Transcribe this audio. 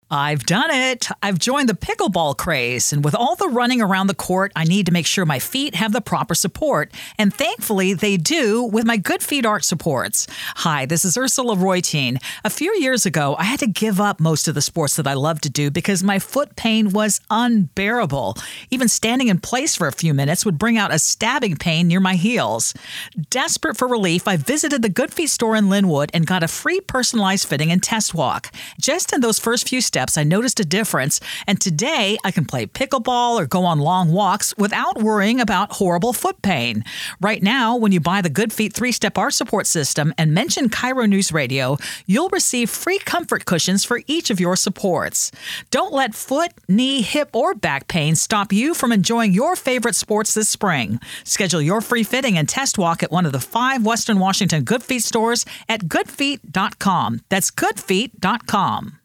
I've done it. I've joined the pickleball craze, and with all the running around the court, I need to make sure my feet have the proper support, and thankfully they do with my Good Feet arch supports. Hi, this is Ursula Reutin. A few years ago, I had to give up most of the sports that I love to do because my foot pain was unbearable. Even standing in place for a few minutes would bring out a stabbing pain near my heels. Desperate for relief, I visited the Good Feet store in Linwood and got a free personalized fitting and test walk. Just in those first few steps, I noticed a difference, and today I can play pickleball or go on long walks without worrying about horrible foot pain. Right now, when you buy the Good Feet 3-Step Arch Support System and mention Cairo News Radio, you'll receive free comfort cushions for each of your supports. Don't let foot, knee, hip, or back pain stop you from enjoying your favorite sports this spring. Schedule your free fitting and test walk at one of the 5 Western Washington Good Feet stores at goodfeet.com. That's goodfeet.com.